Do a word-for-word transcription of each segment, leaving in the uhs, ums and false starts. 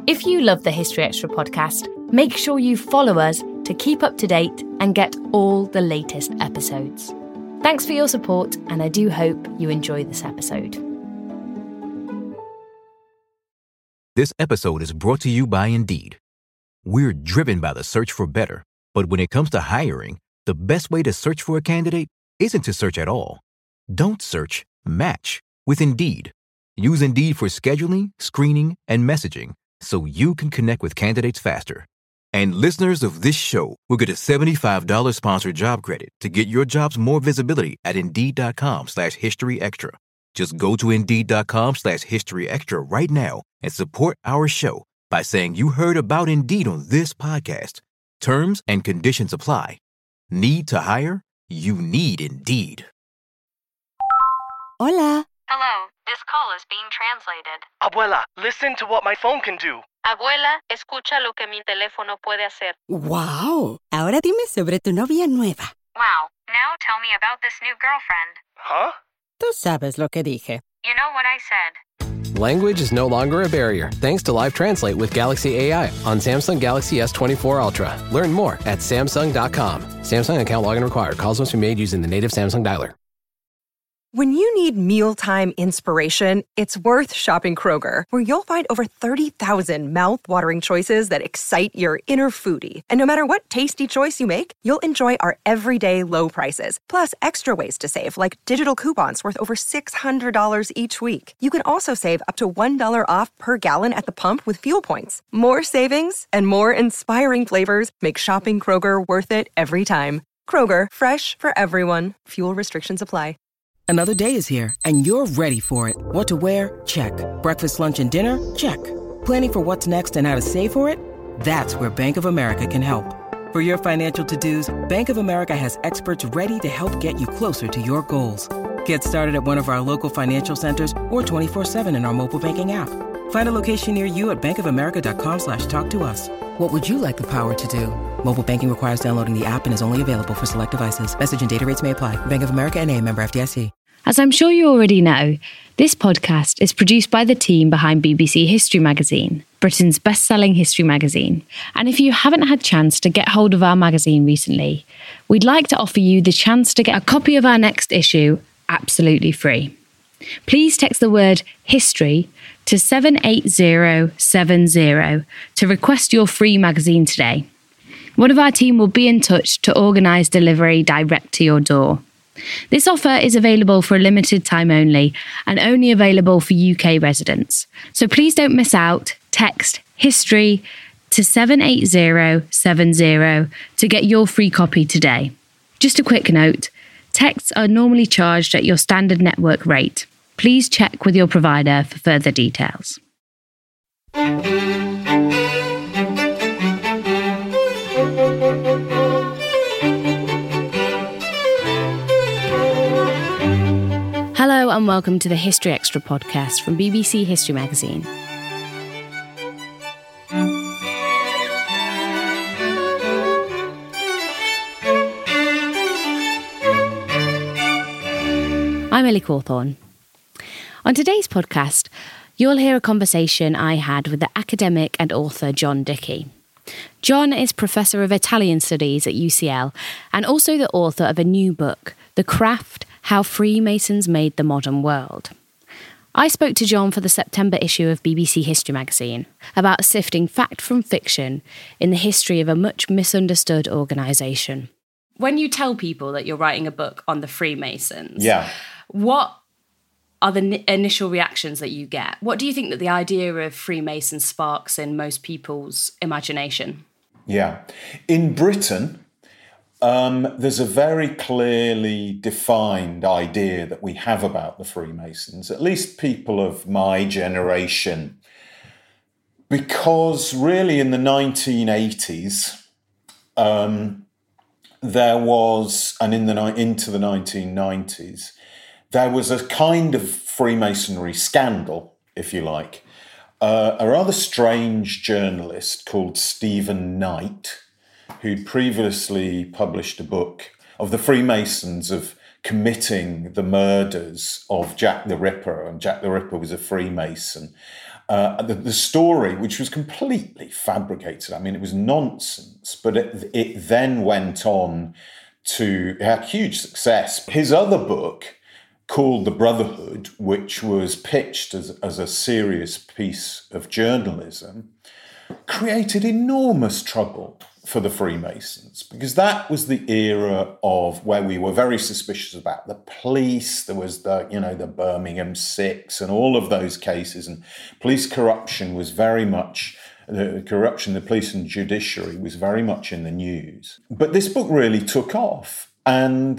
If you love the History Extra podcast, make sure you follow us to keep up to date and get all the latest episodes. Thanks for your support, and I do hope you enjoy this episode. This episode is brought to you by Indeed. We're driven by the search for better, but when it comes to hiring, the best way to search for a candidate isn't to search at all. Don't search, match with Indeed. Use Indeed for scheduling, screening, and messaging so you can connect with candidates faster. And listeners of this show will get a seventy-five dollars sponsored job credit to get your jobs more visibility at Indeed.com slash History Extra. Just go to Indeed.com slash History Extra right now and support our show by saying you heard about Indeed on this podcast. Terms and conditions apply. Need to hire? You need Indeed. Hola. Hello, this call is being translated. Abuela, listen to what my phone can do. Abuela, escucha lo que mi teléfono puede hacer. Wow. Ahora dime sobre tu novia nueva. Wow, now tell me about this new girlfriend. Huh? Tú sabes lo que dije. You know what I said. Language is no longer a barrier thanks to Live Translate with Galaxy A I on Samsung Galaxy S twenty-four Ultra. Learn more at Samsung dot com. Samsung account login required. Calls must be made using the native Samsung dialer. When you need mealtime inspiration, it's worth shopping Kroger, where you'll find over thirty thousand mouth-watering choices that excite your inner foodie. And no matter what tasty choice you make, you'll enjoy our everyday low prices, plus extra ways to save, like digital coupons worth over six hundred dollars each week. You can also save up to one dollar off per gallon at the pump with fuel points. More savings and more inspiring flavors make shopping Kroger worth it every time. Kroger, fresh for everyone. Fuel restrictions apply. Another day is here, and you're ready for it. What to wear? Check. Breakfast, lunch, and dinner? Check. Planning for what's next and how to save for it? That's where Bank of America can help. For your financial to-dos, Bank of America has experts ready to help get you closer to your goals. Get started at one of our local financial centers or twenty-four seven in our mobile banking app. Find a location near you at bankofamerica.com slash talk to us. What would you like the power to do? Mobile banking requires downloading the app and is only available for select devices. Message and data rates may apply. Bank of America N A, member F D I C. As I'm sure you already know, this podcast is produced by the team behind B B C History Magazine, Britain's best-selling history magazine. And if you haven't had a chance to get hold of our magazine recently, we'd like to offer you the chance to get a copy of our next issue absolutely free. Please text the word history to seven eight zero seven zero to request your free magazine today. One of our team will be in touch to organise delivery direct to your door. This offer is available for a limited time only and only available for U K residents. So please don't miss out. Text history to seven eight zero seven zero to get your free copy today. Just a quick note, texts are normally charged at your standard network rate. Please check with your provider for further details. Hello and welcome to the History Extra podcast from B B C History Magazine. I'm Ellie Cawthorne. On today's podcast, you'll hear a conversation I had with the academic and author John Dickie. John is Professor of Italian Studies at U C L and also the author of a new book, The Craft: How Freemasons Made the Modern World. I spoke to John for the September issue of B B C History Magazine about sifting fact from fiction in the history of a much misunderstood organisation. When you tell people that you're writing a book on the Freemasons, yeah. what are the n- initial reactions that you get? What do you think that the idea of Freemasons sparks in most people's imagination? Yeah. In Britain, um, there's a very clearly defined idea that we have about the Freemasons, at least people of my generation, because really in the nineteen eighties, um, there was, and in the into the nineteen nineties, there was a kind of Freemasonry scandal, if you like. Uh, a rather strange journalist called Stephen Knight, who'd previously published a book of the Freemasons of committing the murders of Jack the Ripper, and Jack the Ripper was a Freemason. Uh, the, the story, which was completely fabricated, I mean, it was nonsense, but it, it then went on to have huge success. His other book, called The Brotherhood, which was pitched as, as a serious piece of journalism, created enormous trouble for the Freemasons, because that was the era of where we were very suspicious about the police. There was the, you know, the Birmingham Six and all of those cases, and police corruption was very much, the corruption, the police and judiciary was very much in the news. But this book really took off, and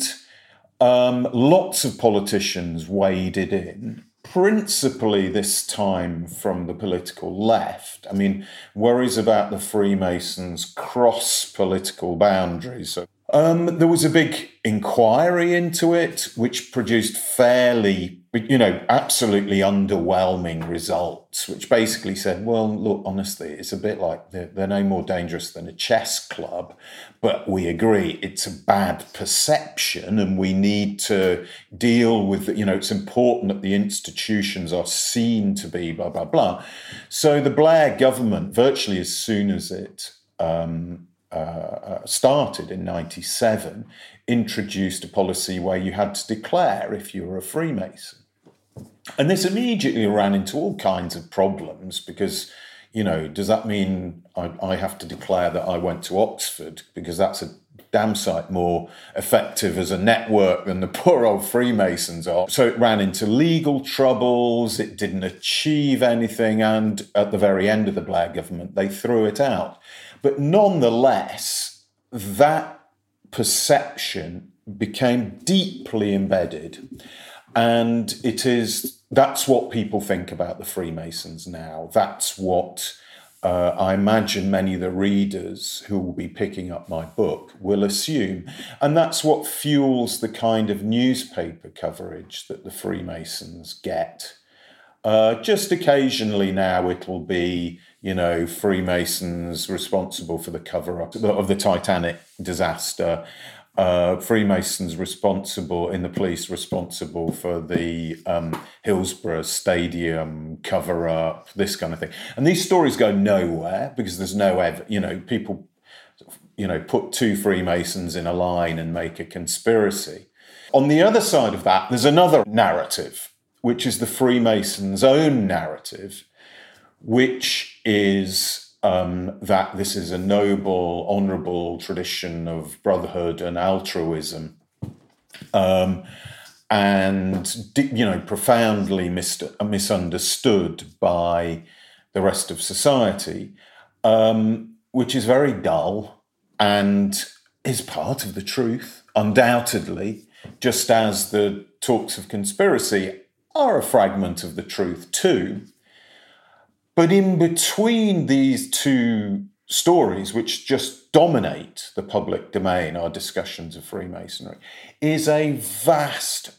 um, lots of politicians waded in, principally this time from the political left. I mean, worries about the Freemasons cross political boundaries. Um, there was a big inquiry into it, which produced fairly, you know, absolutely underwhelming results, which basically said, well, look, honestly, it's a bit like they're, they're no more dangerous than a chess club, but we agree it's a bad perception and we need to deal with, you know, it's important that the institutions are seen to be blah, blah, blah. So the Blair government, virtually as soon as it um, uh, started in ninety-seven, introduced a policy where you had to declare if you were a Freemason. And this immediately ran into all kinds of problems because, you know, does that mean I, I have to declare that I went to Oxford? Because that's a damn sight more effective as a network than the poor old Freemasons are. So it ran into legal troubles, it didn't achieve anything, and at the very end of the Blair government, they threw it out. But nonetheless, that perception became deeply embedded. And it is, that's what people think about the Freemasons now. That's what uh, I imagine many of the readers who will be picking up my book will assume. And that's what fuels the kind of newspaper coverage that the Freemasons get. Uh, just occasionally now it'll be, you know, Freemasons responsible for the cover-up of the Titanic disaster. Uh, Freemasons responsible in the police responsible for the um, Hillsborough Stadium cover-up, this kind of thing. And these stories go nowhere because there's no, ev- you know, people, you know, put two Freemasons in a line and make a conspiracy. On the other side of that, there's another narrative, which is the Freemasons' own narrative, which is Um, that this is a noble, honourable tradition of brotherhood and altruism, um, and, you know, profoundly mis- misunderstood by the rest of society, um, which is very dull and is part of the truth, undoubtedly, just as the talks of conspiracy are a fragment of the truth too. But in between these two stories, which just dominate the public domain, our discussions of Freemasonry, is a vast,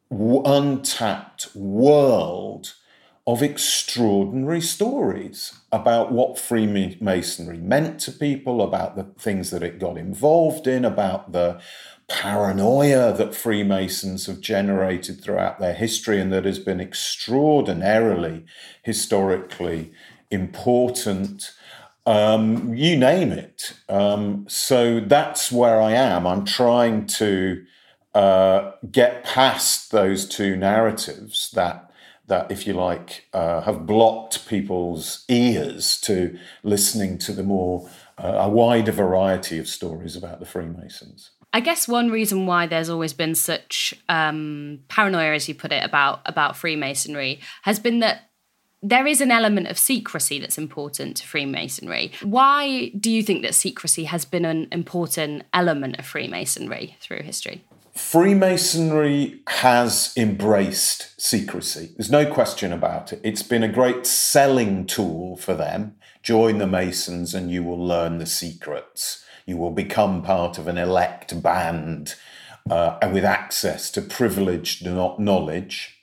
untapped world of extraordinary stories about what Freemasonry meant to people, about the things that it got involved in, about the paranoia that Freemasons have generated throughout their history and that has been extraordinarily historically important. Um, you name it. Um, so that's where I am. I'm trying to uh, get past those two narratives that, that if you like, uh, have blocked people's ears to listening to the more, uh, a wider variety of stories about the Freemasons. I guess one reason why there's always been such um, paranoia, as you put it, about, about Freemasonry has been that there is an element of secrecy that's important to Freemasonry. Why do you think that secrecy has been an important element of Freemasonry through history? Freemasonry has embraced secrecy. There's no question about it. It's been a great selling tool for them. Join the Masons and you will learn the secrets. You will become part of an elect band uh, with access to privileged knowledge.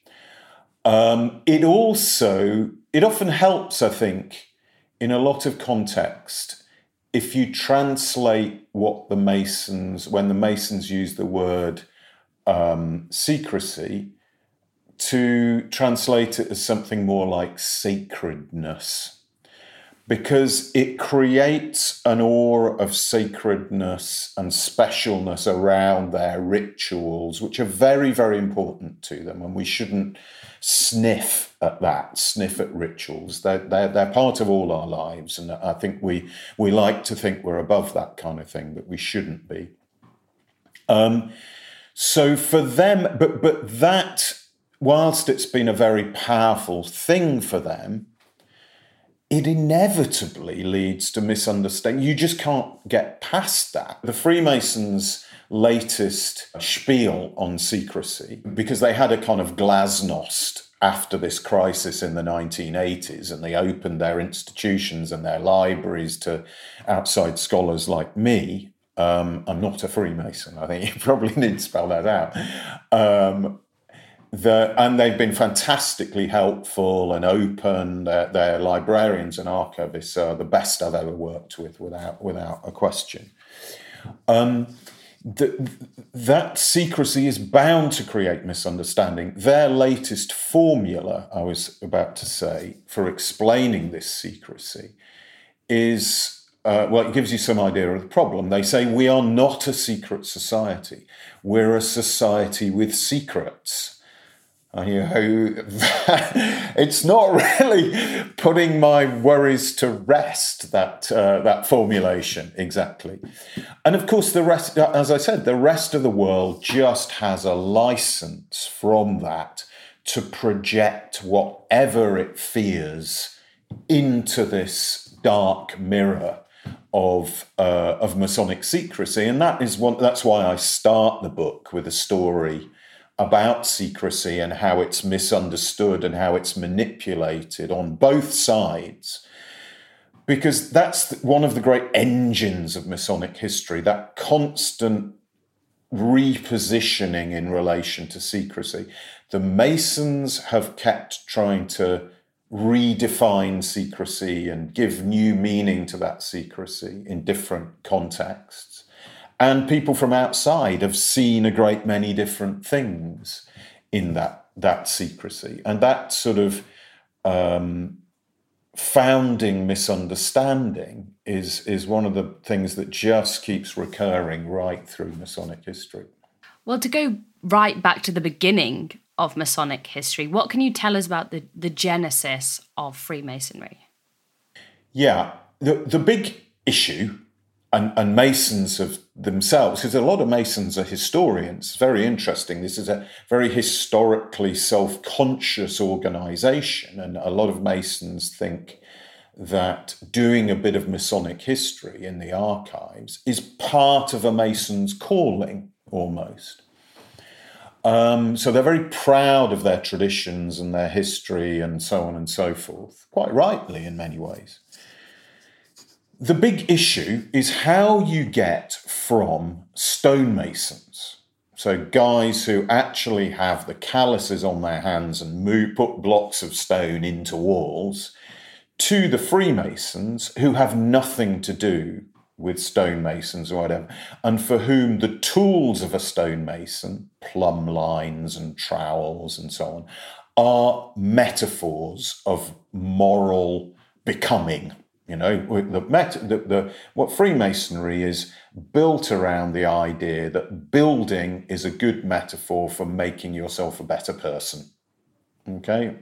Um, it also, it often helps, I think, in a lot of context, if you translate what the Masons, when the Masons use the word um, secrecy, to translate it as something more like sacredness, because it creates an aura of sacredness and specialness around their rituals, which are very, very important to them. And we shouldn't sniff at that, sniff at rituals. They're, they're, they're part of all our lives. And I think we, we like to think we're above that kind of thing, but we shouldn't be. Um, so for them, but but that, whilst it's been a very powerful thing for them, it inevitably leads to misunderstanding. You just can't get past that. The Freemasons' latest spiel on secrecy, because they had a kind of glasnost after this crisis in the nineteen eighties, and they opened their institutions and their libraries to outside scholars like me. Um, I'm not a Freemason. I think you probably need to spell that out. Um, The, and they've been fantastically helpful and open. Their, their librarians and archivists are the best I've ever worked with, without without a question. Um, the, that secrecy is bound to create misunderstanding. Their latest formula, I was about to say, for explaining this secrecy is, uh, well, it gives you some idea of the problem. They say we are not a secret society. We're a society with secrets. You know, it's not really putting my worries to rest, that uh, that formulation, exactly. And of course, the rest, as I said, the rest of the world just has a license from that to project whatever it fears into this dark mirror of uh, of Masonic secrecy. And that is one. That's why I start the book with a story about secrecy and how it's misunderstood and how it's manipulated on both sides. Because that's one of the great engines of Masonic history, that constant repositioning in relation to secrecy. The Masons have kept trying to redefine secrecy and give new meaning to that secrecy in different contexts. And people from outside have seen a great many different things in that, that secrecy. And that sort of um, founding misunderstanding is, is one of the things that just keeps recurring right through Masonic history. Well, to go right back to the beginning of Masonic history, what can you tell us about the, the genesis of Freemasonry? Yeah, the, the big issue, and, and Masons have themselves, because a lot of Masons are historians, very interesting. This is a very historically self-conscious organisation, and a lot of Masons think that doing a bit of Masonic history in the archives is part of a Mason's calling, almost. Um, so they're very proud of their traditions and their history and so on and so forth, quite rightly in many ways. The big issue is how you get from stonemasons, so guys who actually have the calluses on their hands and move, put blocks of stone into walls, to the Freemasons who have nothing to do with stonemasons or whatever, and for whom the tools of a stonemason, plumb lines and trowels and so on, are metaphors of moral becoming. You know, the, the, the, what Freemasonry is built around the idea that building is a good metaphor for making yourself a better person. Okay?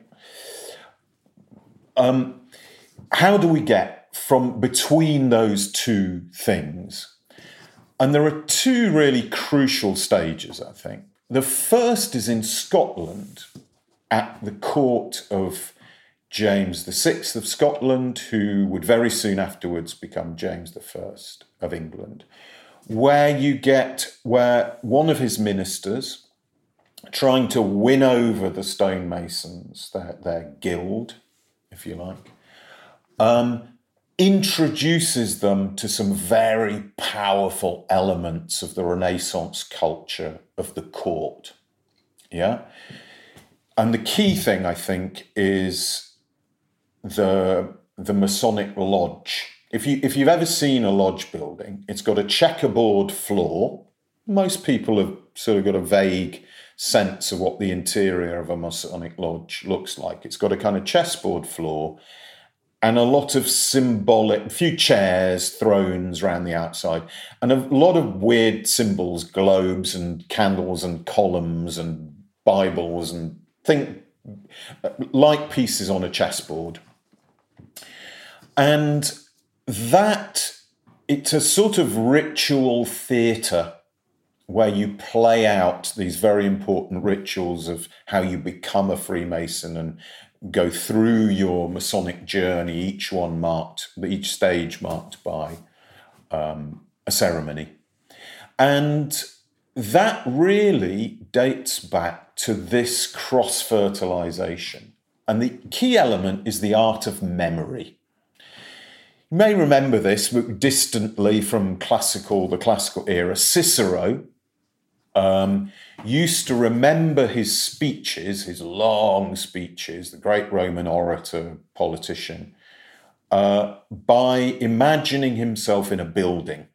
Um, how do we get from between those two things? And there are two really crucial stages, I think. The first is in Scotland, at the court of James the Sixth of Scotland, who would very soon afterwards become James the First of England, where you get, where one of his ministers, trying to win over the stonemasons, their, their guild, if you like, um, introduces them to some very powerful elements of the Renaissance culture of the court. Yeah? And the key thing, I think, is the the Masonic lodge. If you if you've ever seen a lodge building, it's got a checkerboard floor. Most people have sort of got a vague sense of what the interior of a Masonic lodge looks like. It's got a kind of chessboard floor and a lot of symbolic, a few chairs, thrones around the outside, and a lot of weird symbols, globes and candles and columns and Bibles and think like pieces on a chessboard. And that, it's a sort of ritual theatre where you play out these very important rituals of how you become a Freemason and go through your Masonic journey, each one marked, each stage marked by um, a ceremony. And that really dates back to this cross-fertilization. And the key element is the art of memory. You may remember this distantly from classical, the classical era. Cicero um, used to remember his speeches, his long speeches, the great Roman orator, politician, uh, by imagining himself in a building.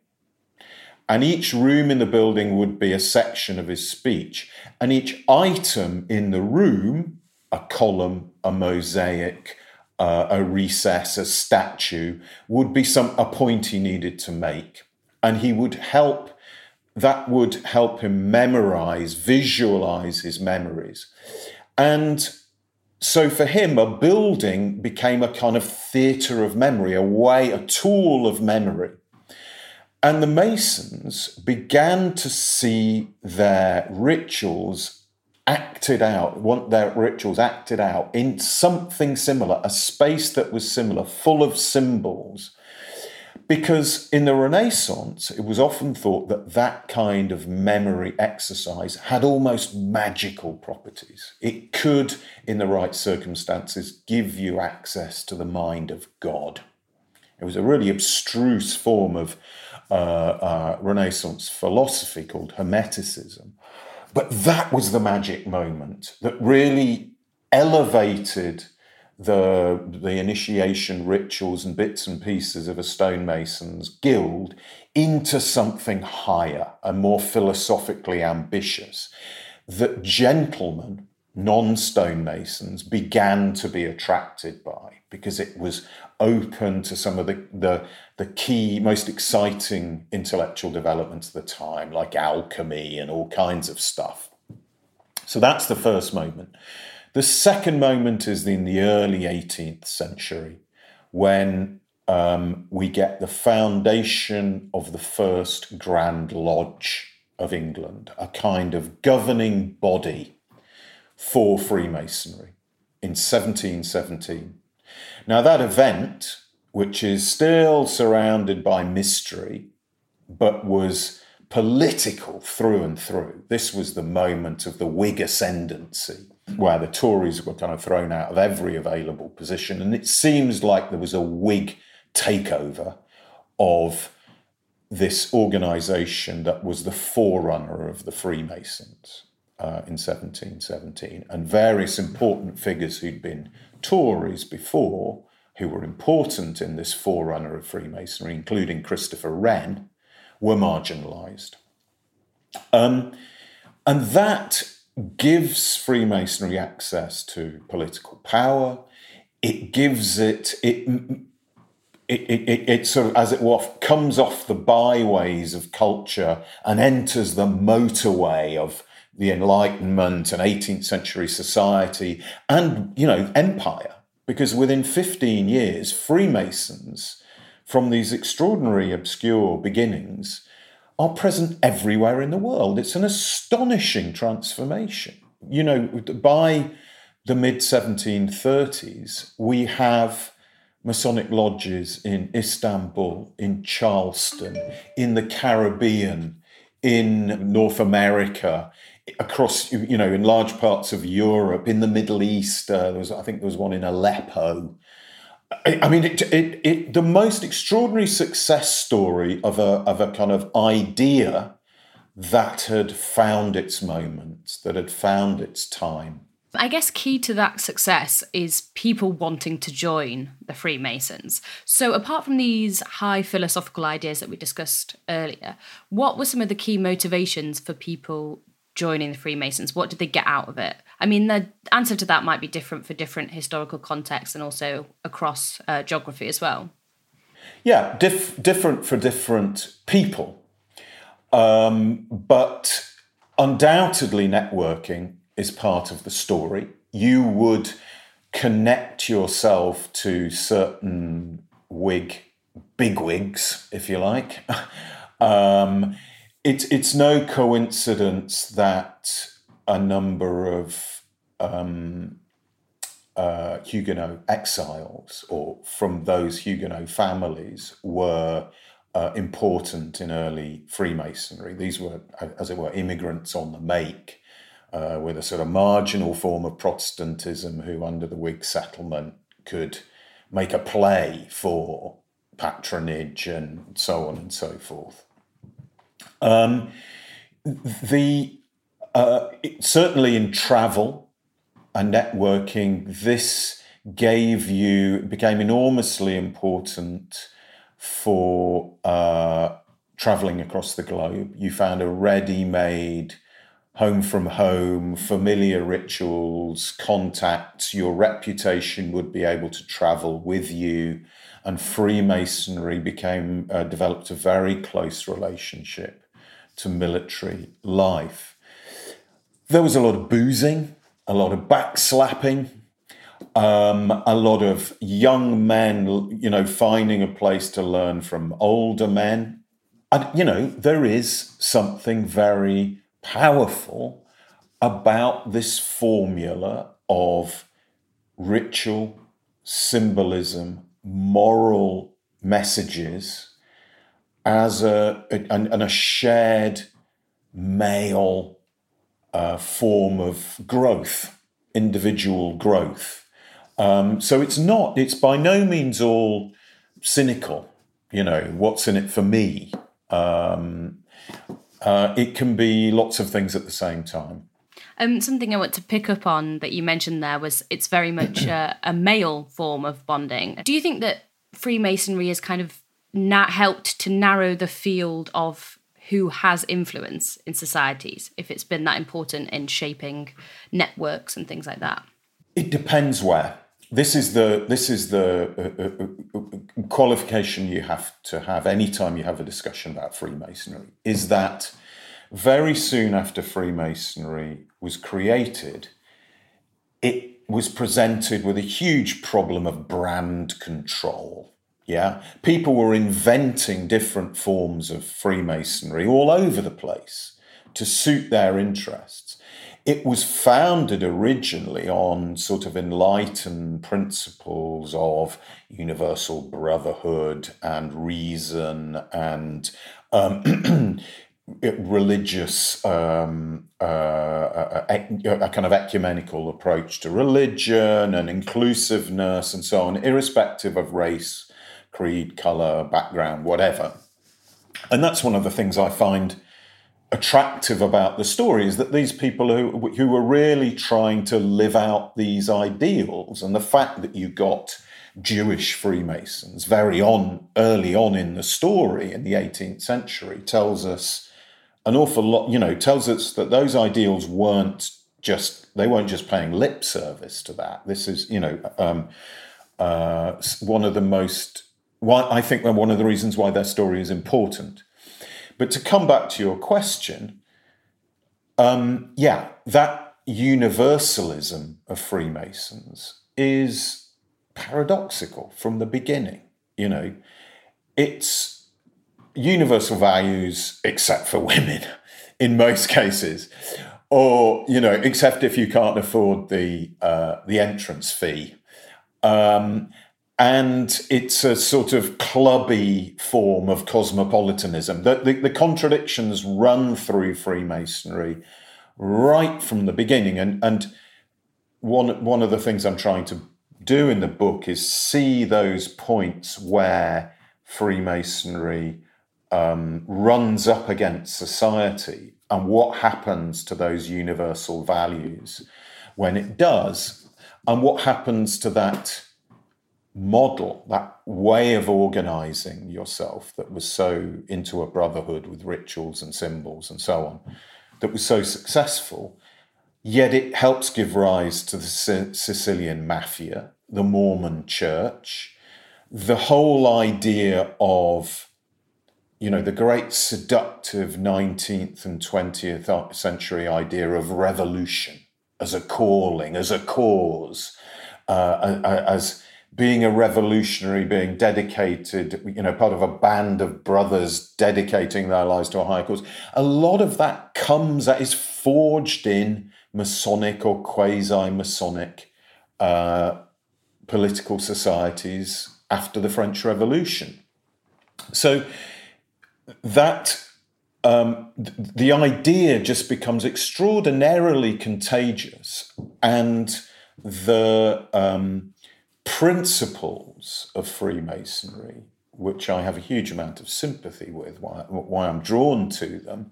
And each room in the building would be a section of his speech. And each item in the room, a column, a mosaic, uh, a recess, a statue, would be some a point he needed to make. And he would help, that would help him memorize, visualize his memories. And so for him, a building became a kind of theatre of memory, a way, a tool of memory. And the Masons began to see their rituals acted out, want their rituals acted out in something similar, a space that was similar, full of symbols. Because in the Renaissance, it was often thought that that kind of memory exercise had almost magical properties. It could, in the right circumstances, give you access to the mind of God. It was a really abstruse form of uh, uh, Renaissance philosophy called Hermeticism. But that was the magic moment that really elevated the, the initiation rituals and bits and pieces of a stonemason's guild into something higher and more philosophically ambitious, that gentlemen, non-stonemasons, began to be attracted by, because it was open to some of the, the, the key, most exciting intellectual developments of the time, like alchemy and all kinds of stuff. So that's the first moment. The second moment is in the early eighteenth century, when um, we get the foundation of the first Grand Lodge of England, a kind of governing body for Freemasonry in seventeen seventeen. Now that event, which is still surrounded by mystery, but was political through and through. This was the moment of the Whig ascendancy, where the Tories were kind of thrown out of every available position. And it seems like there was a Whig takeover of this organisation that was the forerunner of the Freemasons uh, in seventeen seventeen. And various important figures who'd been Tories before, who were important in this forerunner of Freemasonry, including Christopher Wren, were marginalised. Um, and that gives Freemasonry access to political power. It gives it, it, it, it, it sort of, as it were, comes off the byways of culture and enters the motorway of the Enlightenment and eighteenth century society and, you know, empire. Because within fifteen years, Freemasons, from these extraordinary obscure beginnings, are present everywhere in the world. It's an astonishing transformation. You know, by the mid seventeen thirties, we have Masonic lodges in Istanbul, in Charleston, in the Caribbean, in North America, across, you know, in large parts of Europe, in the Middle East. Uh, there was, I think there was one in Aleppo. I, I mean, it, it, it, the most extraordinary success story of a, of a kind of idea that had found its moment, that had found its time. I guess key to that success is people wanting to join the Freemasons. So apart from these high philosophical ideas that we discussed earlier, what were some of the key motivations for people joining the Freemasons? What did they get out of it? I mean, the answer to that might be different for different historical contexts and also across uh, geography as well. Yeah, diff- different for different people. Um, but undoubtedly networking is part of the story. You would connect yourself to certain Whig bigwigs, if you like. um, it's it's no coincidence that a number of um, uh, Huguenot exiles, or from those Huguenot families, were uh, important in early Freemasonry. These were, as it were, immigrants on the make, uh, with a sort of marginal form of Protestantism who, under the Whig settlement, could make a play for patronage and so on and so forth. Um, the uh, it, certainly in travel and networking, this gave you, it became enormously important for uh, traveling across the globe. You found a ready-made home from home, familiar rituals, contacts. Your reputation would be able to travel with you, and Freemasonry became uh, developed a very close relationship to military life. There was a lot of boozing, a lot of backslapping, um, a lot of young men, you know, finding a place to learn from older men. And, you know, there is something very powerful about this formula of ritual, symbolism, moral messages as a, a and a shared male uh, form of growth, individual growth. Um, so it's not, it's by no means all cynical, you know, what's in it for me? Um, uh, it can be lots of things at the same time. Um, something I want to pick up on that you mentioned there was it's very much a, a male form of bonding. Do you think that Freemasonry has kind of na- helped to narrow the field of who has influence in societies, if it's been that important in shaping networks and things like that? It depends where. This is the this is the uh, uh, qualification you have to have anytime you have a discussion about Freemasonry, is that very soon after Freemasonry was created, it was presented with a huge problem of brand control. Yeah, people were inventing different forms of Freemasonry all over the place to suit their interests. It was founded originally on sort of enlightened principles of universal brotherhood and reason and um, religious, um, uh, a, a kind of ecumenical approach to religion and inclusiveness and so on, irrespective of race, creed, colour, background, whatever. And that's one of the things I find attractive about the story, is that these people who who were really trying to live out these ideals, and the fact that you got Jewish Freemasons very on early on in the story in the eighteenth century tells us an awful lot, you know, tells us that those ideals weren't just, they weren't just paying lip service to that. This is, you know, um, uh, one of the most, why I think one of the reasons why their story is important. But to come back to your question, um, yeah, that universalism of Freemasons is paradoxical from the beginning. You know, it's universal values except for women in most cases, or, you know, except if you can't afford the uh, the entrance fee. Um, And it's a sort of clubby form of cosmopolitanism. The, the, the contradictions run through Freemasonry right from the beginning. And, and one, one of the things I'm trying to do in the book is see those points where Freemasonry um, runs up against society and what happens to those universal values when it does, and what happens to that model, that way of organizing yourself that was so into a brotherhood with rituals and symbols and so on, that was so successful, yet it helps give rise to the Sicilian mafia, the Mormon church, the whole idea of, you know, the great seductive nineteenth and twentieth century idea of revolution as a calling, as a cause, uh, as being a revolutionary, being dedicated, you know, part of a band of brothers dedicating their lives to a higher cause. A lot of that comes, that is forged in Masonic or quasi-Masonic uh, political societies after the French Revolution. So that um, th- the idea just becomes extraordinarily contagious, and the um, principles of Freemasonry, which I have a huge amount of sympathy with, why, why I'm drawn to them,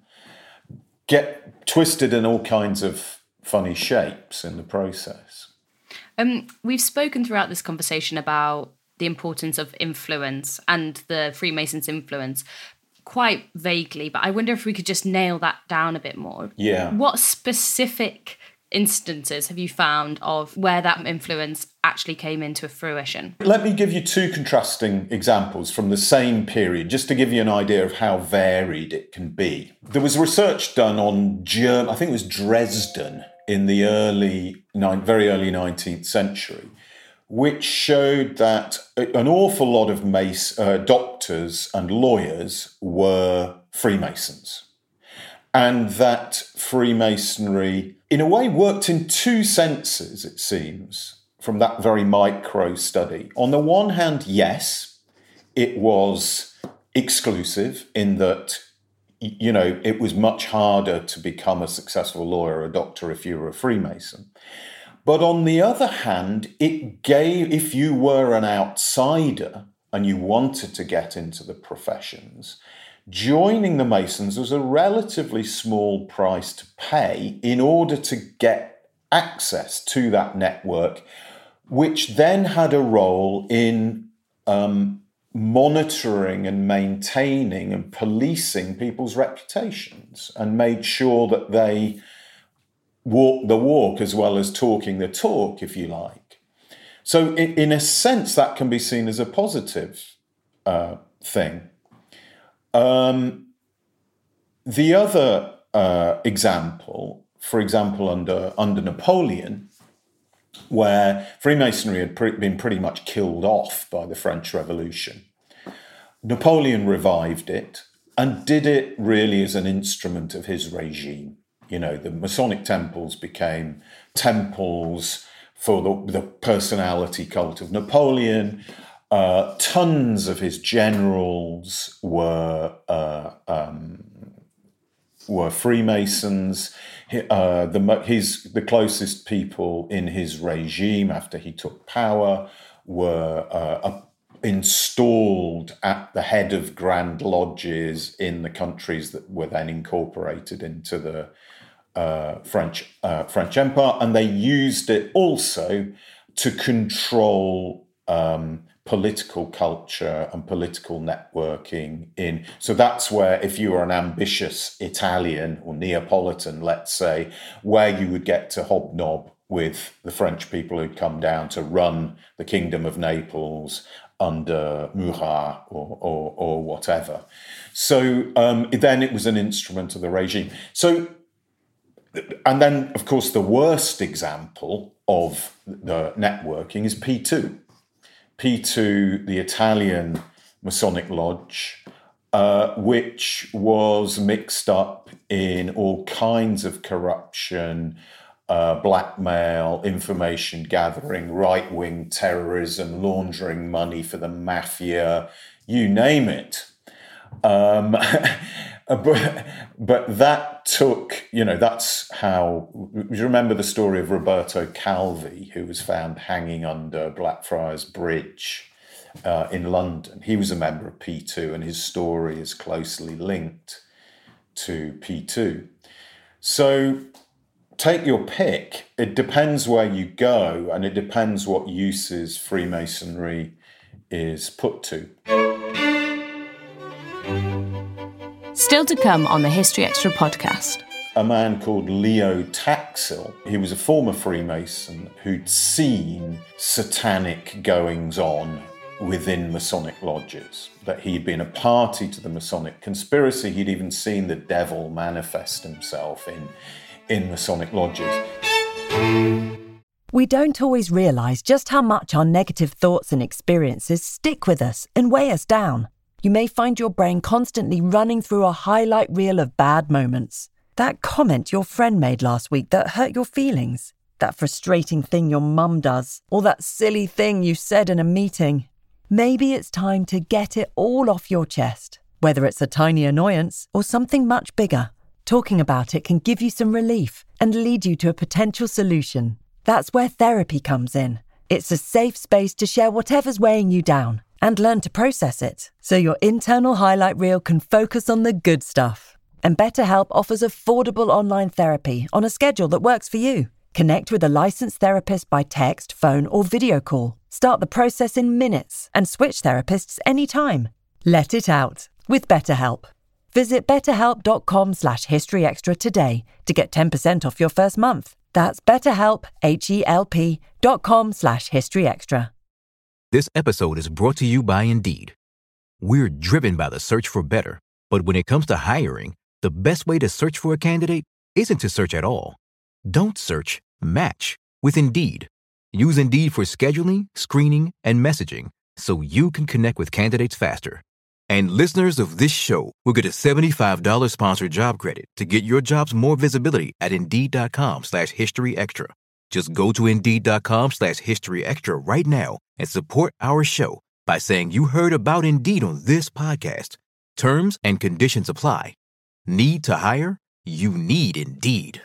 get twisted in all kinds of funny shapes in the process. Um, we've spoken throughout this conversation about the importance of influence and the Freemasons' influence quite vaguely, but I wonder if we could just nail that down a bit more. Yeah. What specific instances have you found of where that influence actually came into fruition? Let me give you two contrasting examples from the same period, just to give you an idea of how varied it can be. There was research done on Germ- I think it was Dresden in the early, very early nineteenth century, which showed that an awful lot of mace, uh, doctors and lawyers were Freemasons. And that Freemasonry, in a way, worked in two senses, it seems, from that very micro study. On the one hand, yes, it was exclusive in that, you know, it was much harder to become a successful lawyer or a doctor if you were a Freemason. But on the other hand, it gave, if you were an outsider and you wanted to get into the professions, joining the Masons was a relatively small price to pay in order to get access to that network, which then had a role in um, monitoring and maintaining and policing people's reputations, and made sure that they walk the walk as well as talking the talk, if you like. So in, in a sense, that can be seen as a positive uh, thing. Um, the other uh, example, for example, under, under Napoleon, where Freemasonry had pre- been pretty much killed off by the French Revolution, Napoleon revived it and did it really as an instrument of his regime. You know, the Masonic temples became temples for the, the personality cult of Napoleon. Uh, tons of his generals were uh, um, were Freemasons. He, uh, the his the closest people in his regime after he took power were uh, uh, installed at the head of grand lodges in the countries that were then incorporated into the uh, French uh, French Empire, and they used it also to control Um, political culture and political networking in. So that's where, if you were an ambitious Italian or Neapolitan, let's say, where you would get to hobnob with the French people who'd come down to run the Kingdom of Naples under Murat or, or, or whatever. So um, then it was an instrument of the regime. So, and then, of course, the worst example of the networking is P two. P two, the Italian Masonic Lodge, uh, which was mixed up in all kinds of corruption, uh, blackmail, information gathering, right-wing terrorism, laundering money for the mafia, you name it. Um, but, but that took, you know, that's how, you remember the story of Roberto Calvi, who was found hanging under Blackfriars Bridge uh, in London. He was a member of P two, and his story is closely linked to P two. So take your pick. It depends where you go, and it depends what uses Freemasonry is put to. Still to come on the History Extra podcast. a man called Leo Taxil. He was a former Freemason who'd seen satanic goings-on within Masonic lodges, that he'd been a party to the Masonic conspiracy. He'd even seen the devil manifest himself in, in Masonic lodges. We don't always realise just how much our negative thoughts and experiences stick with us and weigh us down. You may find your brain constantly running through a highlight reel of bad moments. That comment your friend made last week that hurt your feelings. That frustrating thing your mum does. Or that silly thing you said in a meeting. Maybe it's time to get it all off your chest. Whether it's a tiny annoyance or something much bigger. Talking about it can give you some relief and lead you to a potential solution. That's where therapy comes in. It's a safe space to share whatever's weighing you down and learn to process it, so your internal highlight reel can focus on the good stuff. And BetterHelp offers affordable online therapy on a schedule that works for you. Connect with a licensed therapist by text, phone, or video call. Start the process in minutes and switch therapists anytime. Let it out with BetterHelp. Visit betterhelp.com slash historyextra today to get ten percent off your first month. That's betterhelp, H-E-L-P dot com slash historyextra. This episode is brought to you by Indeed. We're driven by the search for better, but when it comes to hiring, the best way to search for a candidate isn't to search at all. Don't search, match with Indeed. Use Indeed for scheduling, screening, and messaging so you can connect with candidates faster. And listeners of this show will get a seventy-five dollars sponsored job credit to get your jobs more visibility at Indeed.com slash History Extra. Just go to Indeed.com slash History Extra right now and support our show by saying you heard about Indeed on this podcast. Terms and conditions apply. Need to hire? You need Indeed.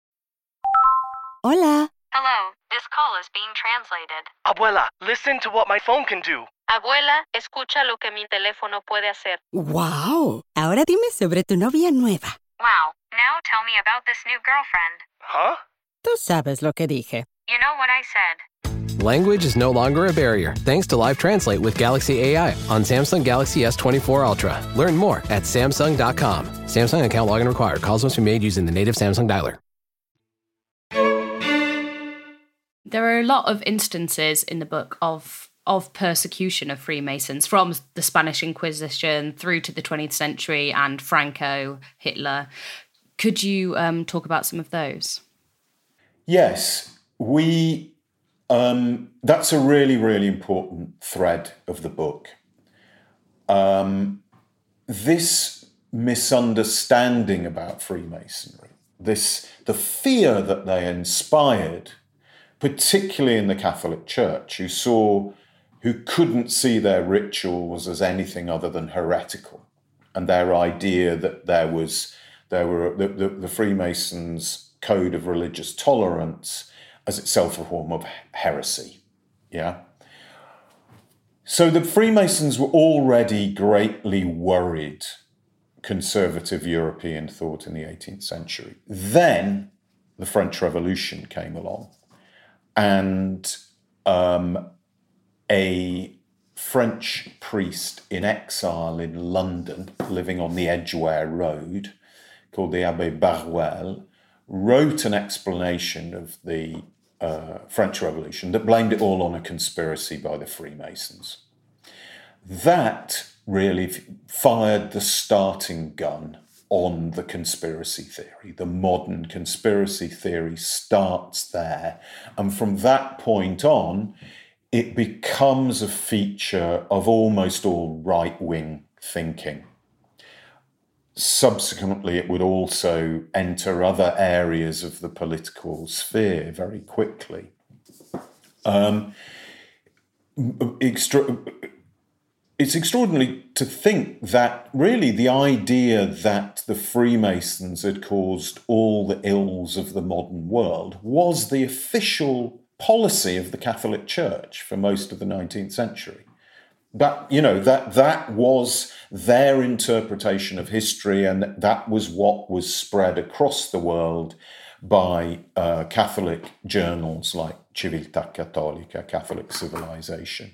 Hola. Hello, this call is being translated. Abuela, listen to what my phone can do. Abuela, escucha lo que mi teléfono puede hacer. ¡Wow! Ahora dime sobre tu novia nueva. Wow, now tell me about this new girlfriend. Huh? Tú sabes lo que dije. You know what I said. Language is no longer a barrier thanks to Live Translate with Galaxy A I on Samsung Galaxy S twenty-four Ultra. Learn more at Samsung dot com. Samsung account login required. Calls must be made using the native Samsung dialer. There are a lot of instances in the book of of persecution of Freemasons, from the Spanish Inquisition through to the twentieth century and Franco, Hitler. Could you um, talk about some of those? Yes, we. Um, that's a really, really important thread of the book. Um, this misunderstanding about Freemasonry, this the fear that they inspired, particularly in the Catholic Church, who saw, who couldn't see their rituals as anything other than heretical, and their idea that there was, there were the, the, the Freemasons' code of religious tolerance as itself a form of heresy. Yeah. So the Freemasons were already greatly worried conservative European thought in the eighteenth century. Then the French Revolution came along, and um, a French priest in exile in London, living on the Edgware Road, called the Abbé Baruel, wrote an explanation of the uh, French Revolution that blamed it all on a conspiracy by the Freemasons. That really fired the starting gun on the conspiracy theory. The modern conspiracy theory starts there. And from that point on, it becomes a feature of almost all right-wing thinking. Subsequently, it would also enter other areas of the political sphere very quickly. Um, extra- it's extraordinary to think that really the idea that the Freemasons had caused all the ills of the modern world was the official policy of the Catholic Church for most of the nineteenth century. That, you know, that that was their interpretation of history, and that was what was spread across the world by uh, Catholic journals like Civiltà Cattolica, Catholic Civilization.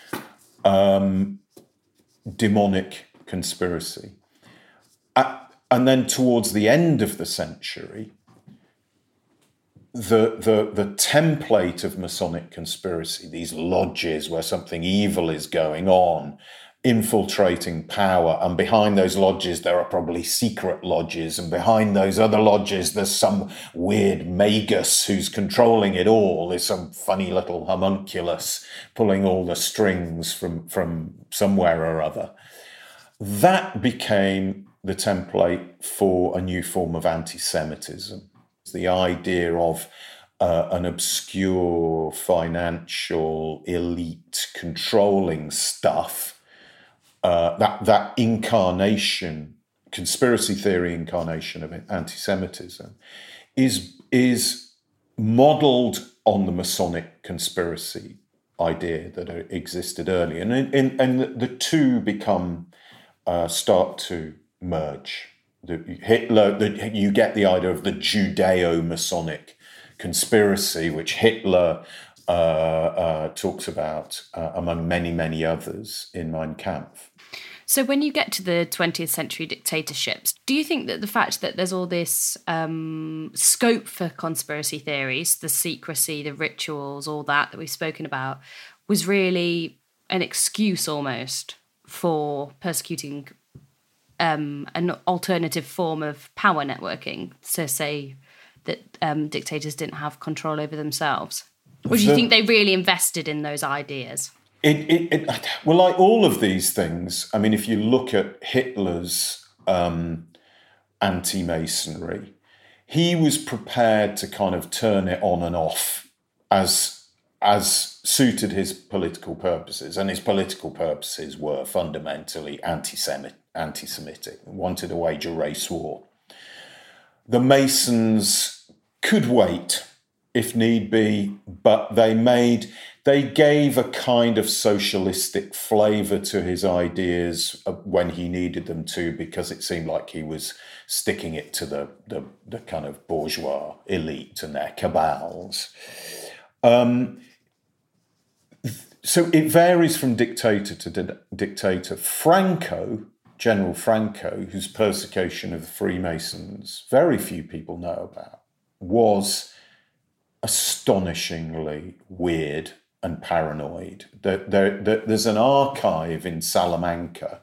Um, demonic conspiracy. Uh, and then towards the end of the century, the, the, the template of Masonic conspiracy, these lodges where something evil is going on, infiltrating power, and behind those lodges there are probably secret lodges, and behind those other lodges there's some weird magus who's controlling it all. There's some funny little homunculus pulling all the strings from, from somewhere or other. That became the template for a new form of anti-Semitism. The idea of uh, an obscure financial elite controlling stuff. Uh, that that incarnation, conspiracy theory incarnation of anti-Semitism, is is modelled on the Masonic conspiracy idea that existed earlier, and and, and the two become uh, start to merge. The Hitler, the, you get the idea of the Judeo-Masonic conspiracy, which Hitler uh, uh, talks about uh, among many many others in Mein Kampf. So when you get to the twentieth century dictatorships, do you think that the fact that there's all this um, scope for conspiracy theories, the secrecy, the rituals, all that that we've spoken about, was really an excuse almost for persecuting um, an alternative form of power networking, to say that um, dictators didn't have control over themselves? Or do you the, think they really invested in those ideas? It, it, it, well, like all of these things, I mean, if you look at Hitler's um, anti-Masonry, he was prepared to kind of turn it on and off as, as suited his political purposes. And his political purposes were fundamentally anti-Semit, anti-Semitic, wanted to wage a race war. The Masons could wait if need be, but they made... They gave a kind of socialistic flavour to his ideas when he needed them to, because it seemed like he was sticking it to the, the, the kind of bourgeois elite and their cabals. Um, so it varies from dictator to di- dictator. Franco, General Franco, whose persecution of the Freemasons very few people know about, was astonishingly weird and paranoid. There, there, there, there's an archive in Salamanca,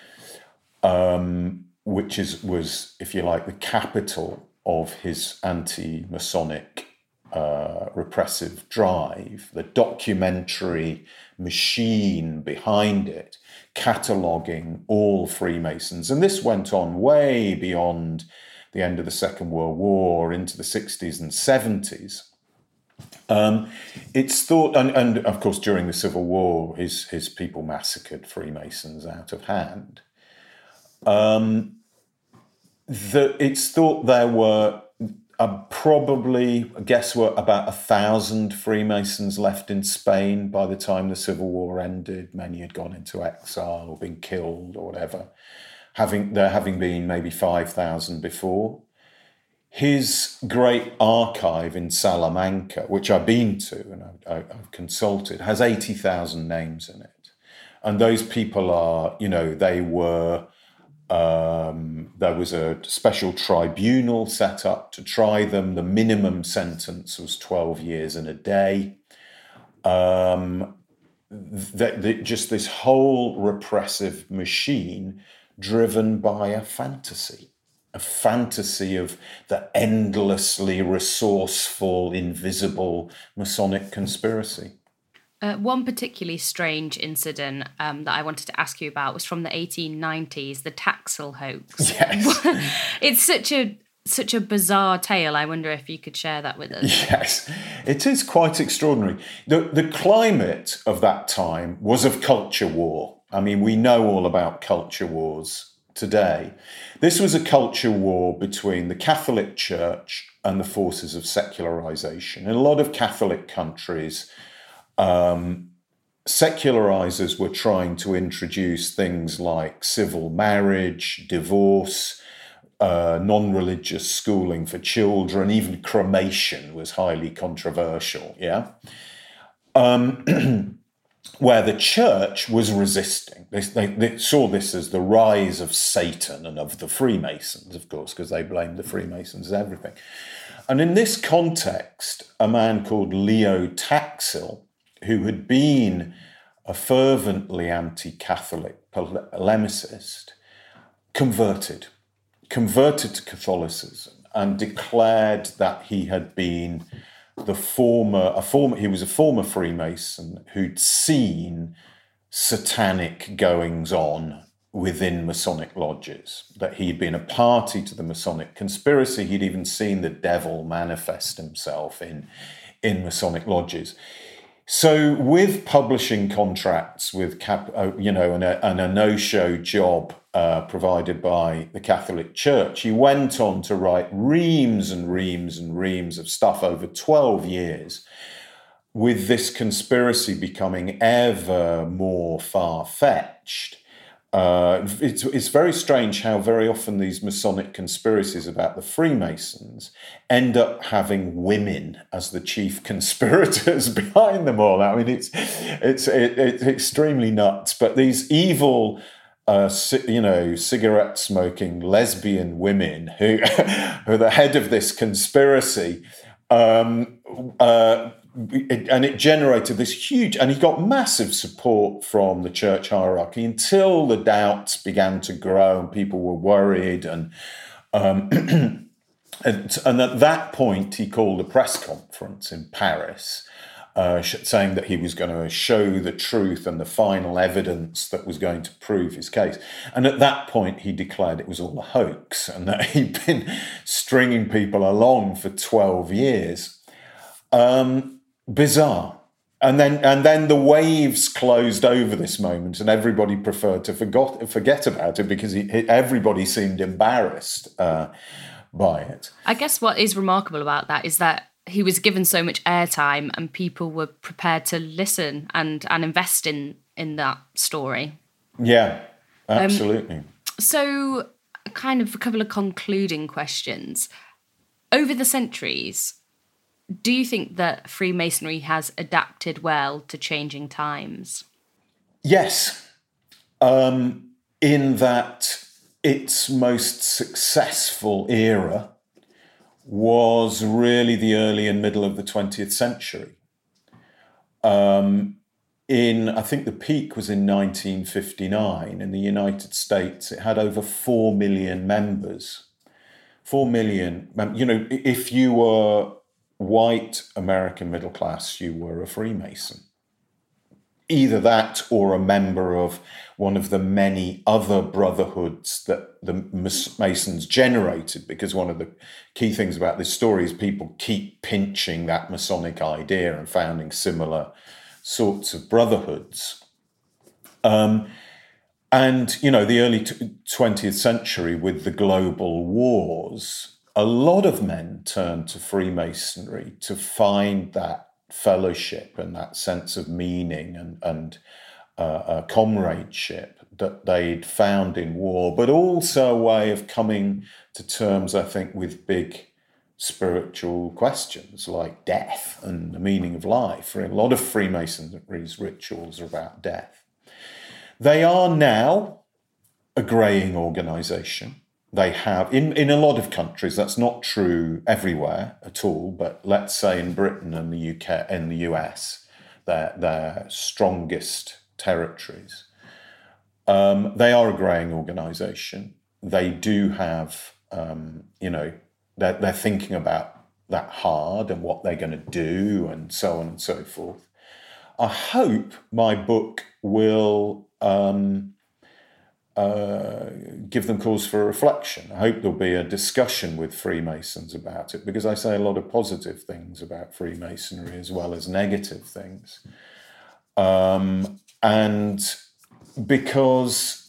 um, which is was, if you like, the capital of his anti-Masonic uh, repressive drive, the documentary machine behind it, cataloguing all Freemasons. And this went on way beyond the end of the Second World War into the sixties and seventies. Um, it's thought, and, and of course during the Civil War, his his people massacred Freemasons out of hand. Um, the, it's thought there were uh, probably, I guess, were about a thousand Freemasons left in Spain by the time the Civil War ended. Many had gone into exile or been killed or whatever, having there having been maybe five thousand before. His great archive in Salamanca, which I've been to and I, I, I've consulted, has eighty thousand names in it. And those people are, you know, they were, um, there was a special tribunal set up to try them. The minimum sentence was twelve years and a day. Um, th- th- just this whole repressive machine driven by a fantasy. A fantasy of the endlessly resourceful, invisible Masonic conspiracy. Uh, one particularly strange incident um, that I wanted to ask you about was from the eighteen nineties, the Taxil hoax. Yes. It's such a such a bizarre tale. I wonder if you could share that with us. Yes, it is quite extraordinary. The, the climate of that time was of culture war. I mean, we know all about culture wars today. This was a culture war between the Catholic Church and the forces of secularization. In a lot of Catholic countries, um, secularizers were trying to introduce things like civil marriage, divorce, uh, non-religious schooling for children, even cremation was highly controversial, yeah? Um, where the church was resisting. They, they, they saw this as the rise of Satan and of the Freemasons, of course, because they blamed the Freemasons as everything. And in this context, a man called Leo Taxil, who had been a fervently anti-Catholic polemicist, converted, converted to Catholicism and declared that he had been the former, a former, he was a former Freemason who'd seen satanic goings on within Masonic lodges, that he'd been a party to the Masonic conspiracy. He'd even seen the devil manifest himself in, in Masonic lodges. So with publishing contracts with, Cap, uh, you know, and a, and a no-show job uh, provided by the Catholic Church, he went on to write reams and reams and reams of stuff over twelve years, with this conspiracy becoming ever more far-fetched. Uh, it's, it's very strange how very often these Masonic conspiracies about the Freemasons end up having women as the chief conspirators behind them all. I mean, it's it's it, it's extremely nuts. But these evil, uh, you know, cigarette-smoking lesbian women who, who are the head of this conspiracy, um, uh, It, and it generated this huge, and he got massive support from the church hierarchy until the doubts began to grow and people were worried. And, um, and, and at that point, he called a press conference in Paris, uh, saying that he was going to show the truth and the final evidence that was going to prove his case. And at that point, he declared it was all a hoax and that he'd been stringing people along for twelve years. Um, Bizarre. And then and then the waves closed over this moment and everybody preferred to forgot, forget about it because he, everybody seemed embarrassed uh, by it. I guess what is remarkable about that is that he was given so much airtime and people were prepared to listen and, and invest in, in that story. Yeah, absolutely. Um, so kind of a couple of concluding questions. Over the centuries, do you think that Freemasonry has adapted well to changing times? Yes, um, in that its most successful era was really the early and middle of the twentieth century. Um, in, I think the peak was in nineteen fifty-nine. In the United States, it had over four million members. Four million, you know, if you were white American middle class, you were a Freemason. Either that or a member of one of the many other brotherhoods that the Masons generated, because one of the key things about this story is people keep pinching that Masonic idea and founding similar sorts of brotherhoods. Um, and, you know, the early twentieth century with the global wars, a lot of men turned to Freemasonry to find that fellowship and that sense of meaning and, and uh, uh, comradeship that they'd found in war, but also a way of coming to terms, I think, with big spiritual questions like death and the meaning of life. A lot of Freemasonry's rituals are about death. They are now a greying organisation. They have, in, in a lot of countries, that's not true everywhere at all, but let's say in Britain and the U K and the U S, their, their strongest territories, um, they are a greying organisation. They do have, um, you know, they're, they're thinking about that hard and what they're going to do and so on and so forth. I hope my book will Um, Uh, give them cause for reflection. I hope there'll be a discussion with Freemasons about it, because I say a lot of positive things about Freemasonry as well as negative things. Um, and because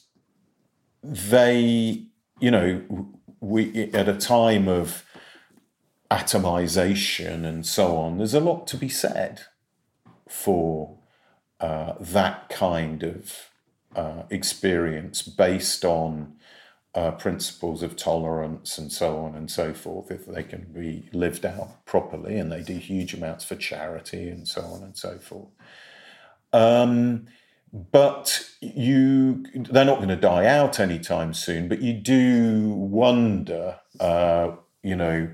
they, you know, we at a time of atomization and so on, there's a lot to be said for uh, that kind of Uh, experience based on uh, principles of tolerance and so on and so forth, if they can be lived out properly, and they do huge amounts for charity and so on and so forth. Um, but you, they're not going to die out anytime soon. But you do wonder, uh, you know,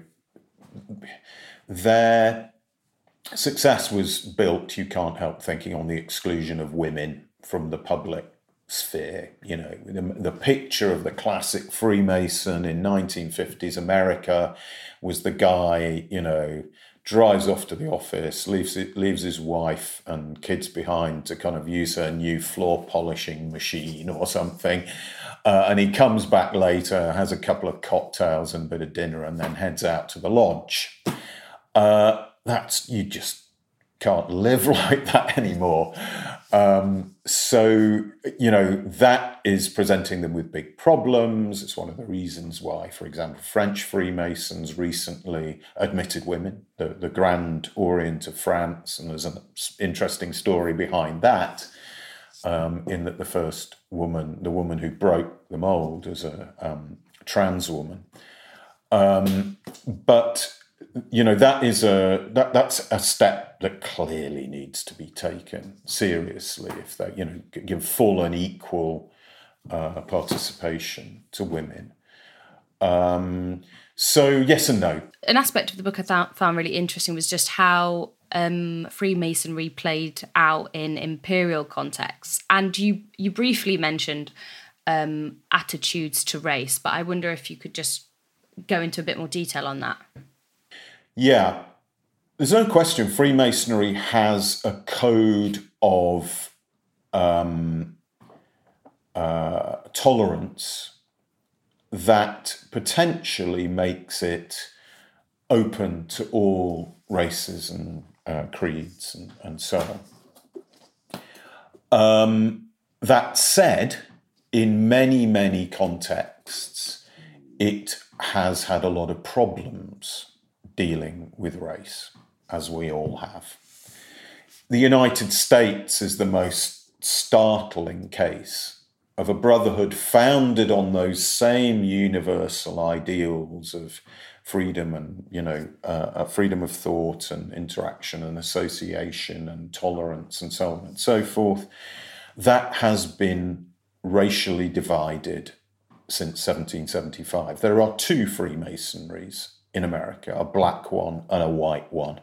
their success was built, you can't help thinking, on the exclusion of women from the public sphere. You know, the, the picture of the classic Freemason in nineteen fifties America was the guy, you know, drives off to the office, leaves leaves his wife and kids behind to kind of use her new floor polishing machine or something. Uh, and he comes back later, has a couple of cocktails and a bit of dinner, and then heads out to the lodge. Uh, that's, you just can't live like that anymore. Um, so, you know, that is presenting them with big problems. It's one of the reasons why, for example, French Freemasons recently admitted women, the, the Grand Orient of France, and there's an interesting story behind that, um, in that the first woman, the woman who broke the mold, was a um, trans woman. Um, but you know, that is a that, that's a step that clearly needs to be taken seriously if they, you know, give full and equal uh, participation to women. Um, so yes and no. An aspect of the book I th- found really interesting was just how um, Freemasonry played out in imperial contexts, and you you briefly mentioned um, attitudes to race, but I wonder if you could just go into a bit more detail on that. Yeah, there's no question Freemasonry has a code of um, uh, tolerance that potentially makes it open to all races and uh, creeds and, and so on. Um, that said, in many, many contexts, it has had a lot of problems dealing with race, as we all have. The United States is the most startling case of a brotherhood founded on those same universal ideals of freedom and, you know, uh, freedom of thought and interaction and association and tolerance and so on and so forth. That has been racially divided since seventeen seventy-five. There are two Freemasonries in America, a black one and a white one.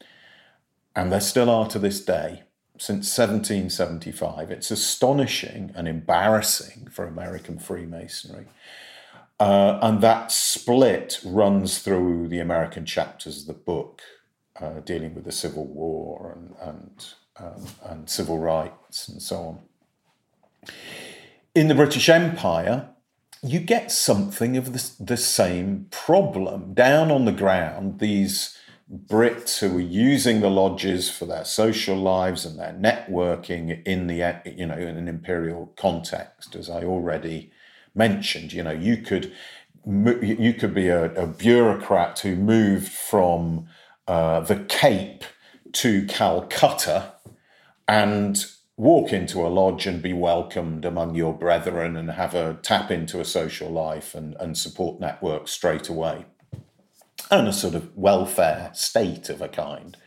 And there still are to this day, since seventeen seventy-five. It's astonishing and embarrassing for American Freemasonry. Uh, and that split runs through the American chapters of the book, uh, dealing with the Civil War and, and, um, and civil rights and so on. In the British Empire, you get something of the, the same problem. Down on the ground, these Brits who were using the lodges for their social lives and their networking in the, you know, in an imperial context, as I already mentioned, you know, you could you could be a, a bureaucrat who moved from uh, the Cape to Calcutta and walk into a lodge and be welcomed among your brethren and have a tap into a social life and, and support network straight away. And a sort of welfare state of a kind.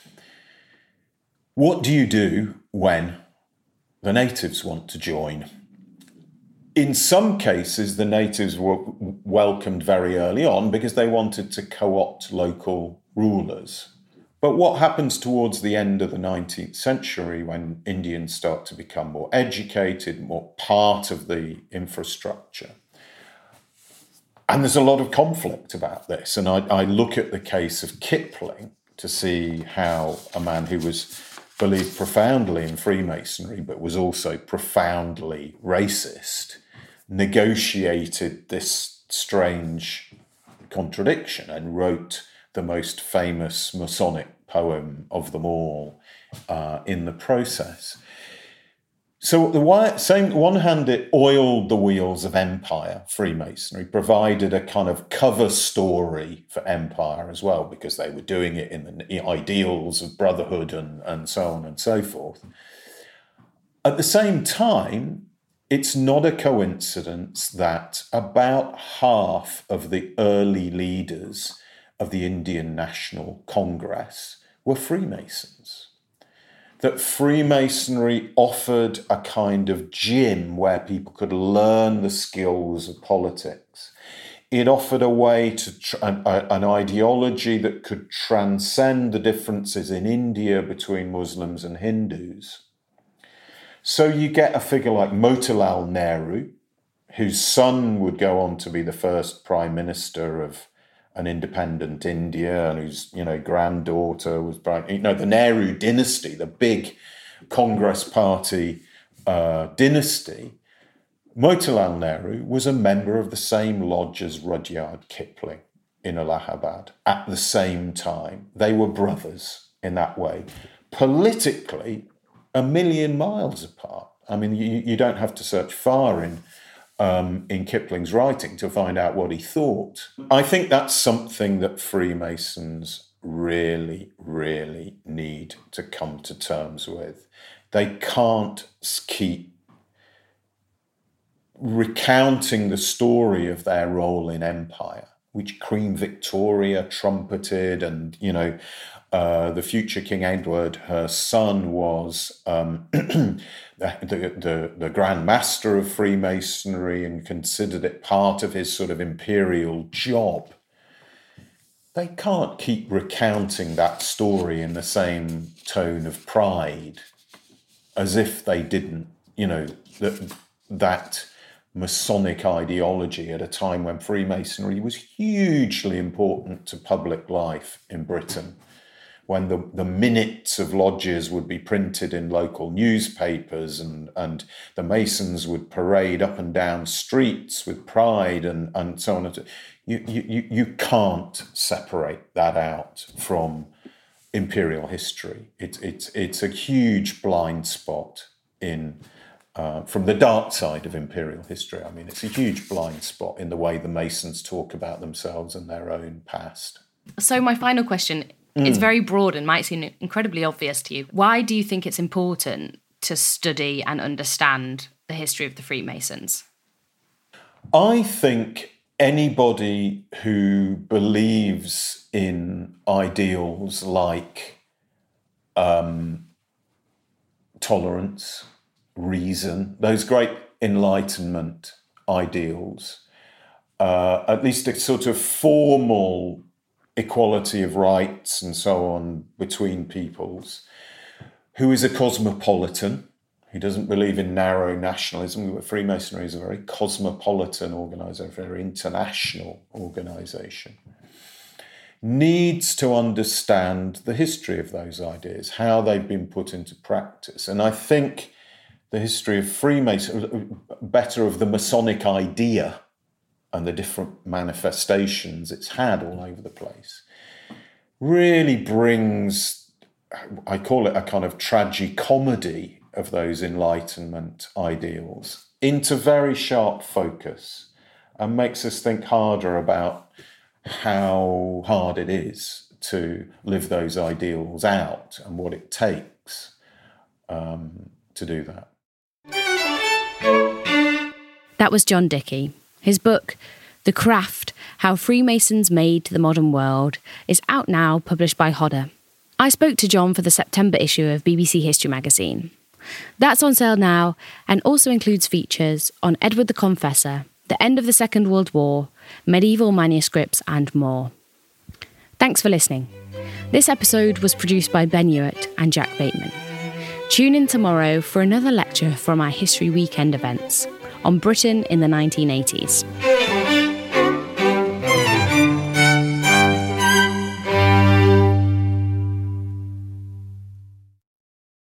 What do you do when the natives want to join? In some cases, the natives were welcomed very early on because they wanted to co-opt local rulers. But what happens towards the end of the nineteenth century when Indians start to become more educated, more part of the infrastructure? And there's a lot of conflict about this. And I, I look at the case of Kipling to see how a man who was believed profoundly in Freemasonry, but was also profoundly racist, negotiated this strange contradiction and wrote the most famous Masonic poem of them all uh, in the process. So the one, same one hand, it oiled the wheels of empire, Freemasonry, provided a kind of cover story for empire as well, because they were doing it in the ideals of brotherhood and, and so on and so forth. At the same time, it's not a coincidence that about half of the early leaders of the Indian National Congress were Freemasons. that Freemasonry offered a kind of gym where people could learn the skills of politics. It offered a way to tr- an, an ideology that could transcend the differences in India between Muslims and Hindus. So you get a figure like Motilal Nehru, whose son would go on to be the first prime minister of an independent India, and whose, you know, granddaughter was, you know, the Nehru dynasty, the big Congress Party uh, dynasty. Motilal Nehru was a member of the same lodge as Rudyard Kipling in Allahabad at the same time. They were brothers in that way. Politically, a million miles apart. I mean, you, you don't have to search far in um, in Kipling's writing to find out what he thought. I think that's something that Freemasons really, really need to come to terms with. They can't keep recounting the story of their role in empire, which Queen Victoria trumpeted, and, you know, uh, the future King Edward, her son, was um, the, the, the Grand Master of Freemasonry and considered it part of his sort of imperial job. They can't keep recounting that story in the same tone of pride as if they didn't, you know, that that Masonic ideology at a time when Freemasonry was hugely important to public life in Britain, when the, the minutes of lodges would be printed in local newspapers, and, and the Masons would parade up and down streets with pride, and, and so on. And so you, you, you can't separate that out from imperial history. It's, it's, it's a huge blind spot in Uh, from the dark side of imperial history. I mean, it's a huge blind spot in the way the Masons talk about themselves and their own past. So my final question mm. is very broad and might seem incredibly obvious to you. Why do you think it's important to study and understand the history of the Freemasons? I think anybody who believes in ideals like um, tolerance, reason, those great Enlightenment ideals, uh, at least a sort of formal equality of rights and so on between peoples, who is a cosmopolitan, who doesn't believe in narrow nationalism. Freemasonry is a very cosmopolitan organisation, a very international organisation, needs to understand the history of those ideas, how they've been put into practice. And I think the history of Freemasonry, better of the Masonic idea and the different manifestations it's had all over the place, really brings, I call it a kind of tragicomedy of those Enlightenment ideals into very sharp focus, and makes us think harder about how hard it is to live those ideals out and what it takes um, to do that. That was John Dickie. His book, The Craft, How Freemasons Made the Modern World, is out now, published by Hodder. I spoke to John for the September issue of B B C History magazine. That's on sale now, and also includes features on Edward the Confessor, the end of the Second World War, medieval manuscripts, and more. Thanks for listening. This episode was produced by Ben Hewitt and Jack Bateman. Tune in tomorrow for another lecture from our History Weekend events on Britain in the nineteen eighties.